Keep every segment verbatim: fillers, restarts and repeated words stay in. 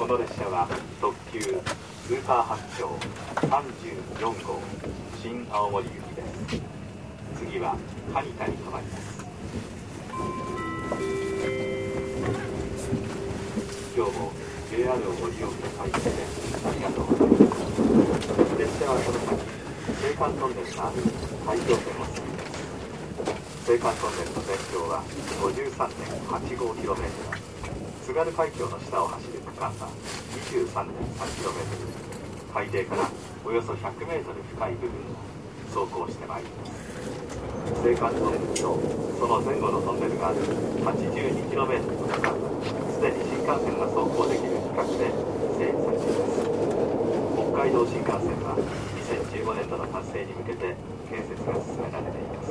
の列車は特急スーパーはち号さんじゅうよん号新青森行きです。次は蟹田に停まります。今日も ジェイアール をご利用くださいましてありがとうございます。列車はこの先青函トンネルがある海峡線を過ぎます。青函トンネルの全長は ごじゅうさんてんはちごキロメートル、津軽海峡の下を走る区間は にじゅうさんてんさんキロメートル、海底からおよそひゃくメートル深い部分を走行してまいります。青函トンネルとその前後のトンネルがある はちじゅうにキロメートル の区間はすでに新幹線が走行できる規格で整備されています。北海道新幹線はにせんじゅうごねんどの達成に向けて建設が進められています。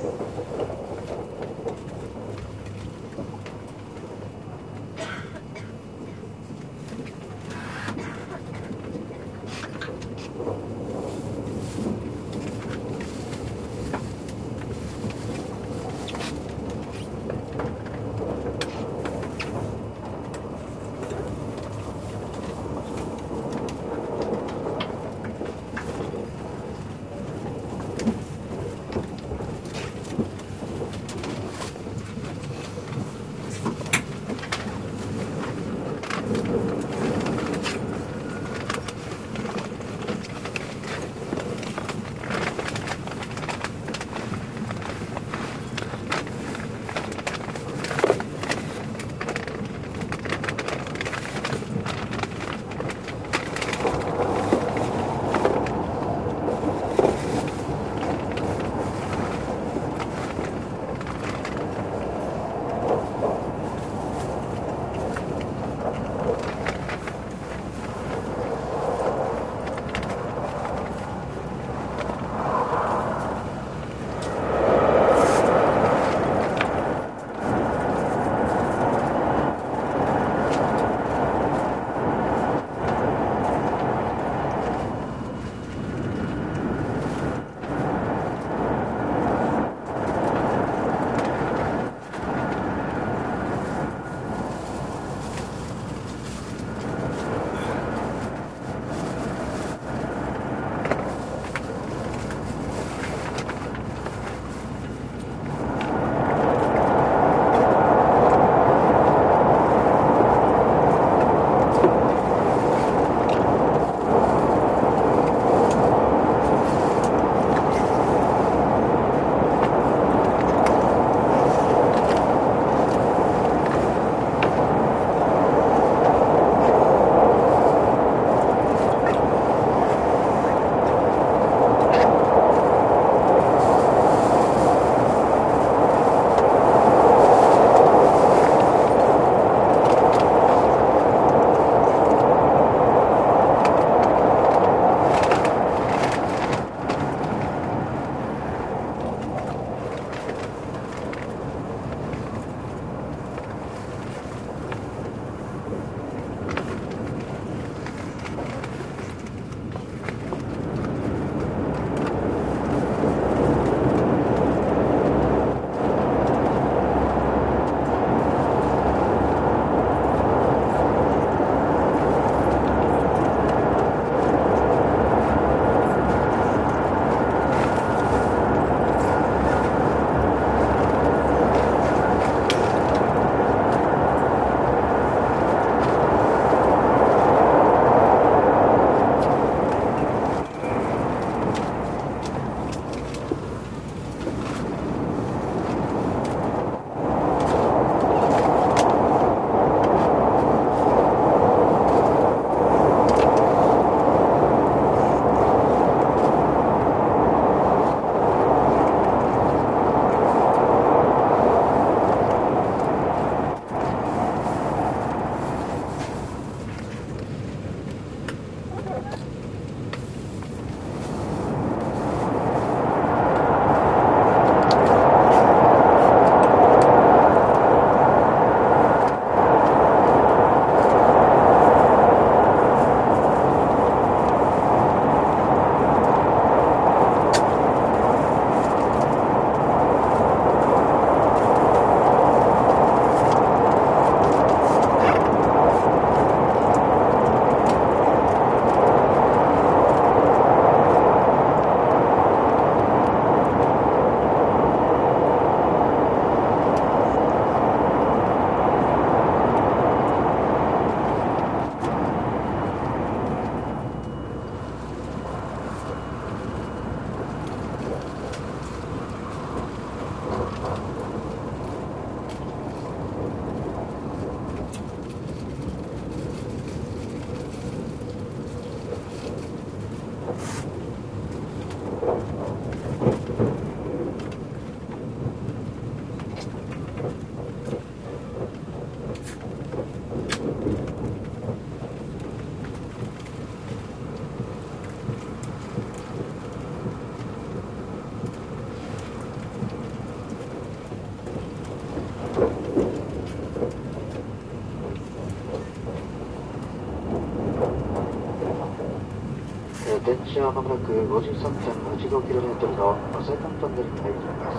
電車はまもなく ごじゅうさんてんはちごキロメートル の青函トンネルに入ります。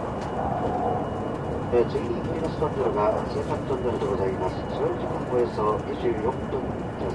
え次に行きますトンネルが青函トンネルでございます。所要時間およそにじゅうよんぷんです。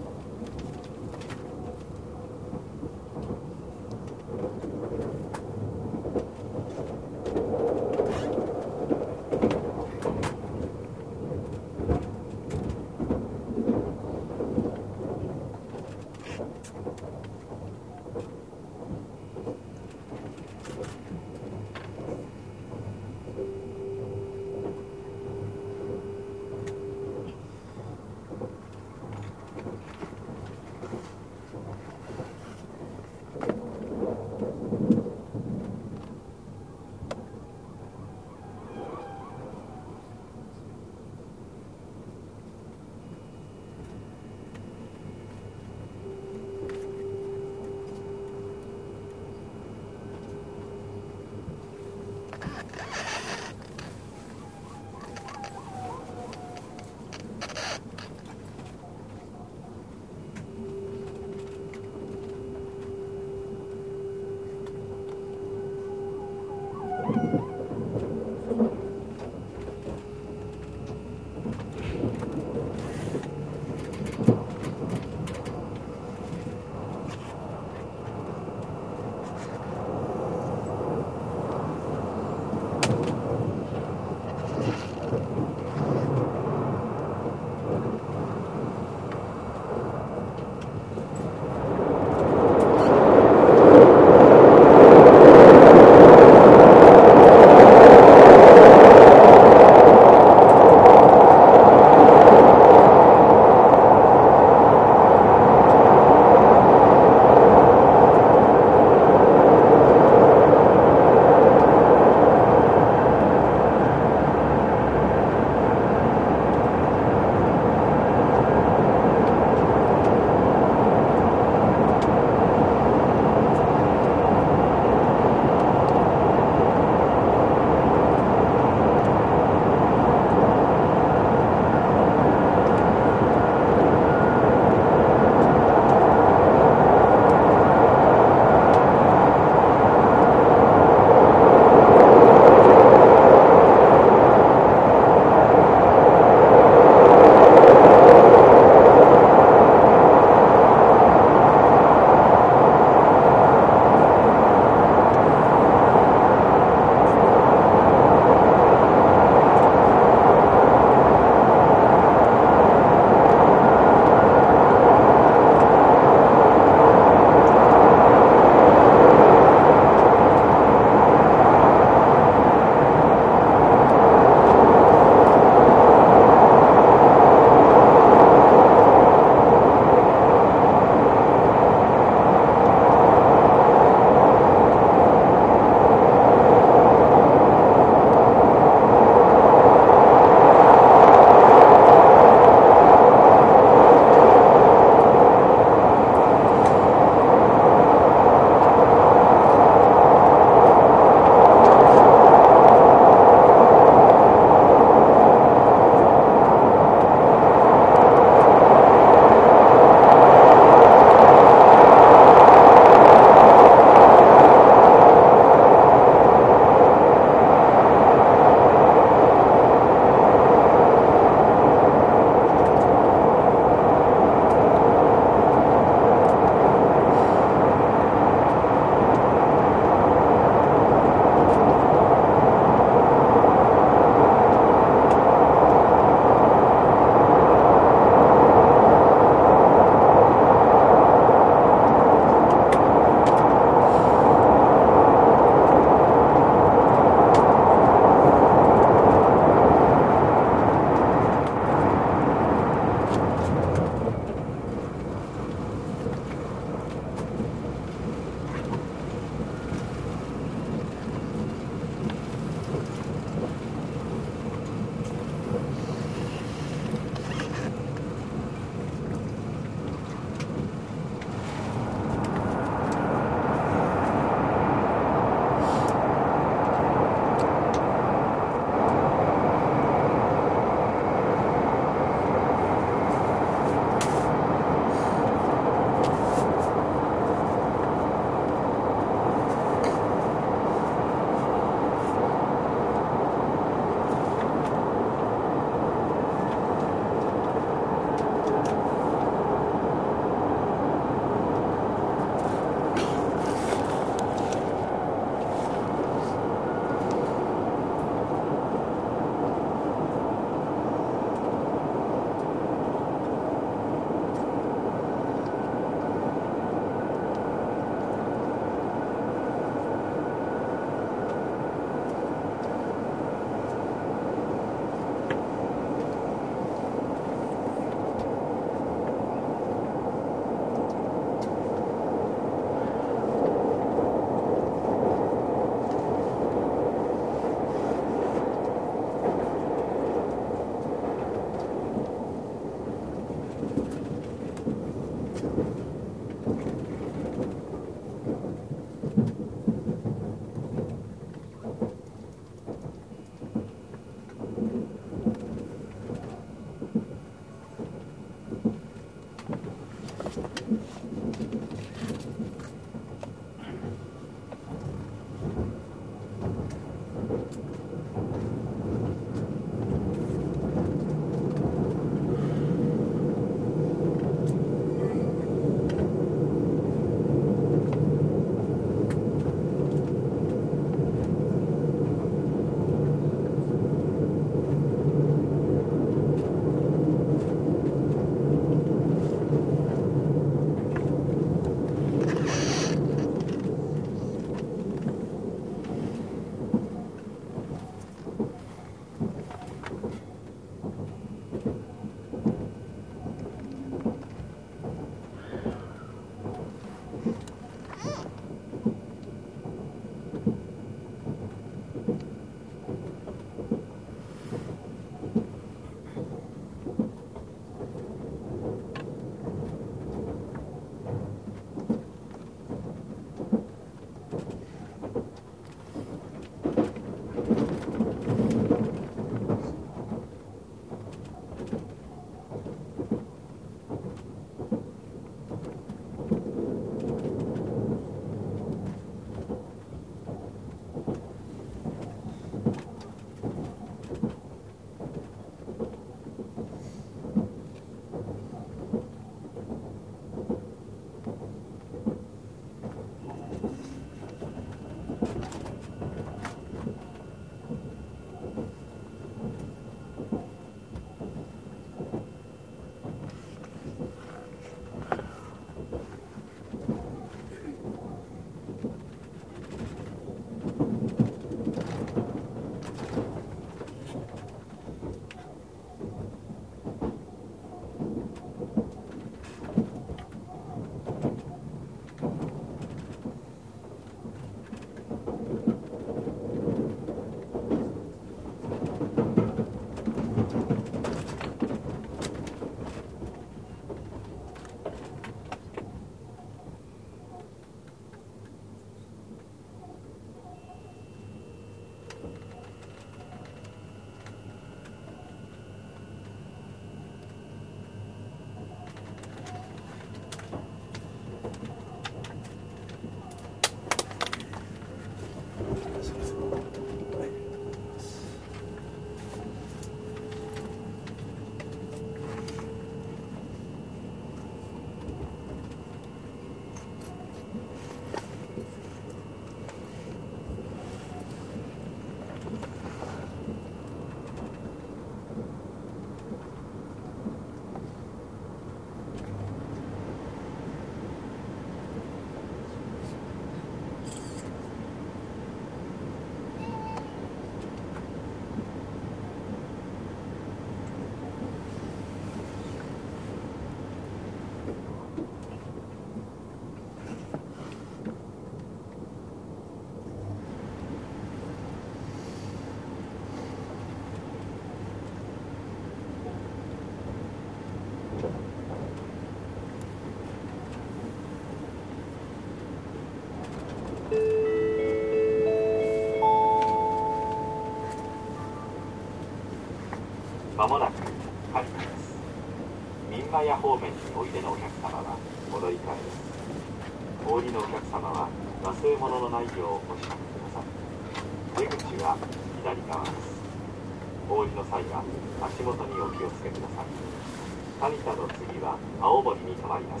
まもなくカリタです。ミンマヤ方面においでのお客様は戻り替えです。お降りのお客様は忘れ物のないようお支度ください。出口は左側です。お降りの際は足元にお気をつけください。カリタの次は青森に停まります。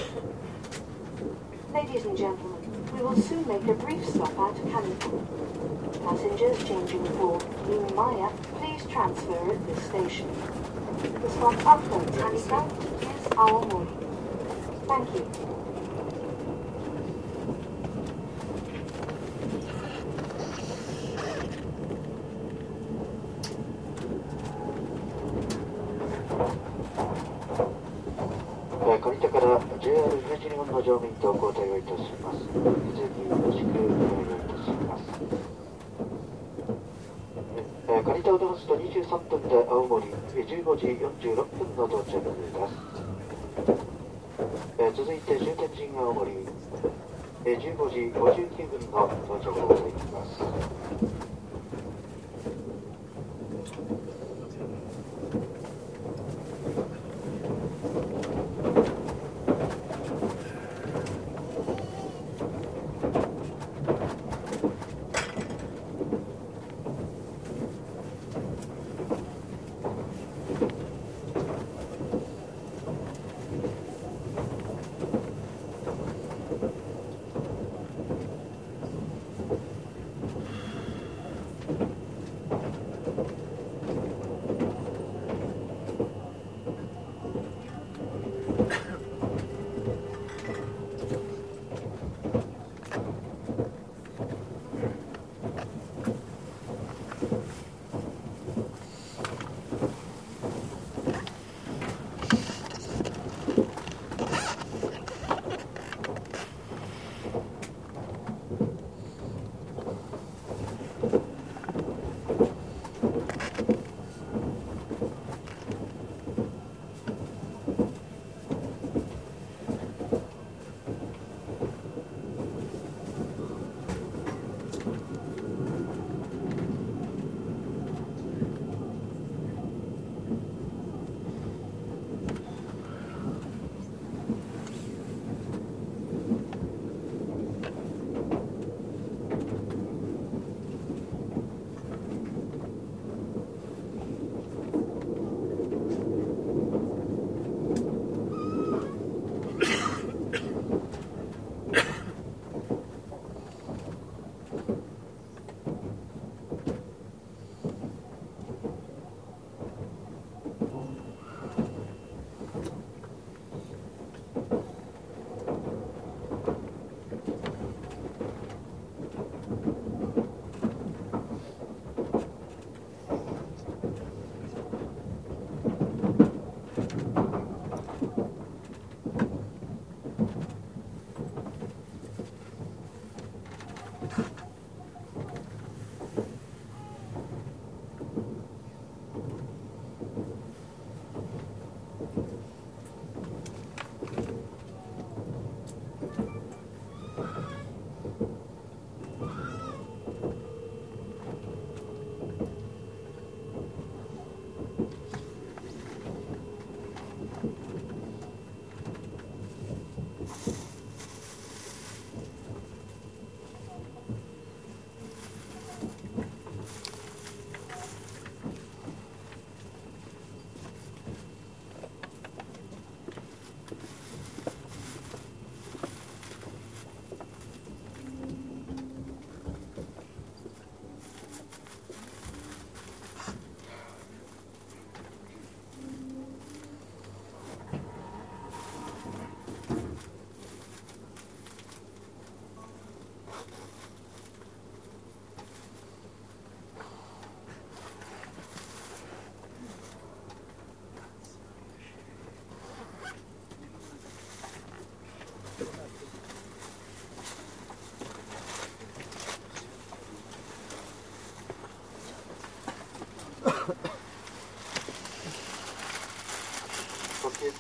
Ladies and gentlemen, we will soon make a brief stop at Kanita. Passengers changing for Minmaya, please transfer at this station. The stop after Kanita is Aomori. Thank you. 借り手から ジェイアール 東日本の乗務員と交代をいたします。引き続きよろしくお願いいたします。借り手を出ますとにじゅうさんぷんで青森、じゅうごじよんじゅうろっぷんの到着です。続いて終点陣青森、じゅうごじごじゅうきゅうふんの到着をございます。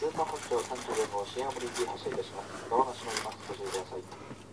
スーパー本町さんじゅうよん号新青森行き発車いたします。ドアが閉まります。ご注意ください。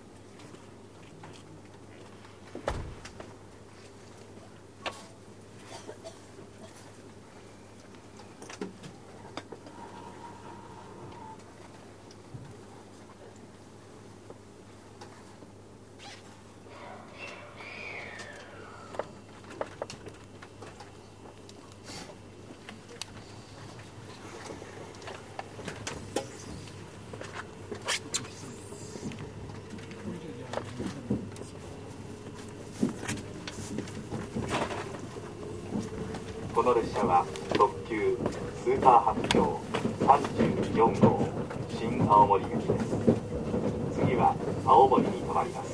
この列車は特急スーパー白鳥さんじゅうよん号新青森行きです。次は青森に停まります。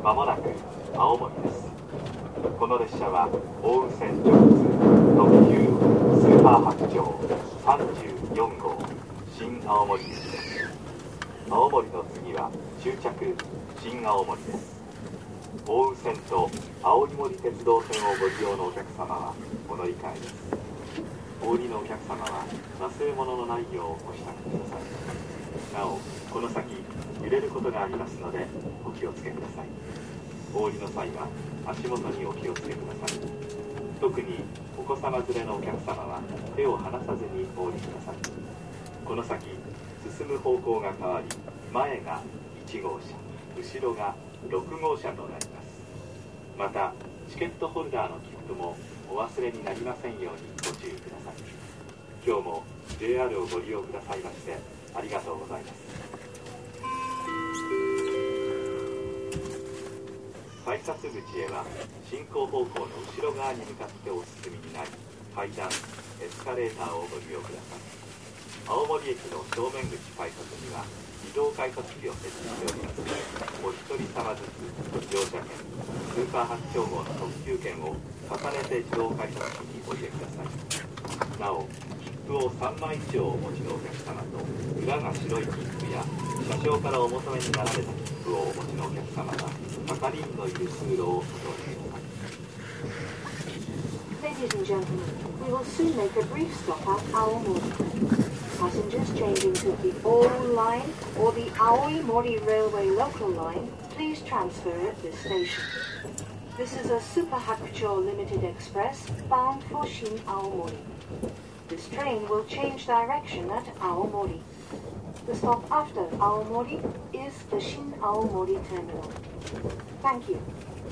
まもなく青森です。この列車は奥羽線直通特急スーパー白鳥さんじゅうよんごう新青森行きです。青森の次は終着新青森です。奥羽線と青い森鉄道線をご利用のお客様はお乗り換えです。お降りのお客様は忘れ物のないようお支度ください。なお、この先揺れることがありますのでお気をつけください。お降りの際は足元にお気をつけください。特にお子様連れのお客様は手を離さずにお降りください。この先進む方向が変わり、前がいちごうしゃ、後ろがろくごうしゃとなります。またチケットホルダーの切符もお忘れになりませんようにご注意ください。今日も ジェイアール をご利用くださいましてありがとうございます。改札口へは進行方向の後ろ側に向かってお進みになり、階段、エスカレーターをご利用ください。青森駅の正面口改札には自動改札機を設置しておりますので、お一人様ずつ乗車券、スーパー白鳥号の特急券を重ねて自動改札機にお入れください。なお、切符をさんまい以上お持ちのお客様と、裏が白い切符や車掌からお求めになられた切符をお持ちのお客様は係員のいる通路をお通りください。 Ladies and gentlemen, we will soon make a brief stop at Aomori. Passengers changing to the Oru line or the Aoi Mori Railway local line, please transfer at this station. This is a Super Hakucho Limited Express bound for Shin Aomori. This train will change direction at Aomori. The stop after Aomori is the Shin Aomori terminal. Thank you.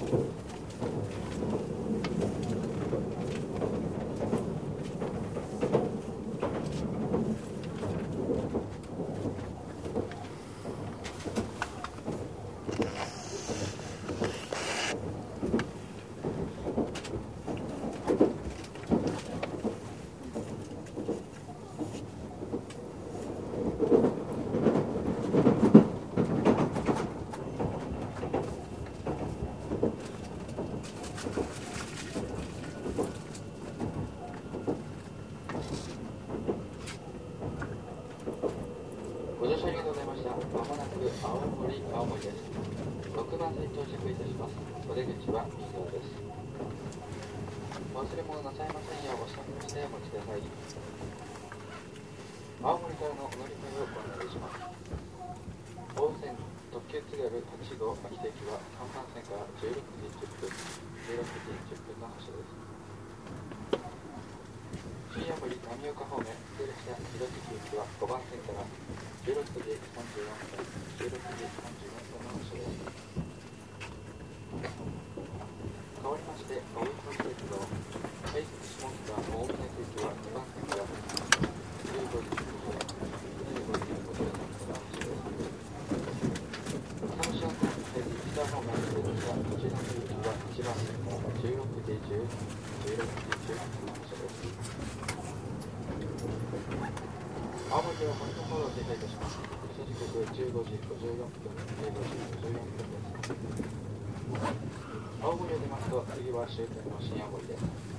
ご乗車ありがとうございました。まもなく青森、青森です。ろくばんせん到着いたします。お出口は右側です。お忘れ物なさいませんようお支度してお待ちください。青森からのお乗り換えをご案内します。大線特急津軽はちごう秋田駅はさんばんせんからじゅうろくじじゅっぷん、じゅうろくじじゅっぷんの発車です。新青森浪岡方面普通列車弘前駅はごばんせんからじゅうろくじさんじゅうよんぷん、じゅうろくじさんじゅうよんぷんの発車です。変わりまして、青い森鉄道改札下北大船駅はにばんせんからじゅうごじじゅっぷん、じゅうごじごじゅうさんぷんの発車です。北の新幹線北方面普通列車途中の駅はいちばんせんからじゅうろくじじゅう、じゅうろくじじゅうはちふんの発車です。青森では森の方を停車いたします。列車時刻じゅうごじごじゅうよんぷん、じゅうごじごじゅうよんぷんです。青森を出ますと次は終点の新青森です。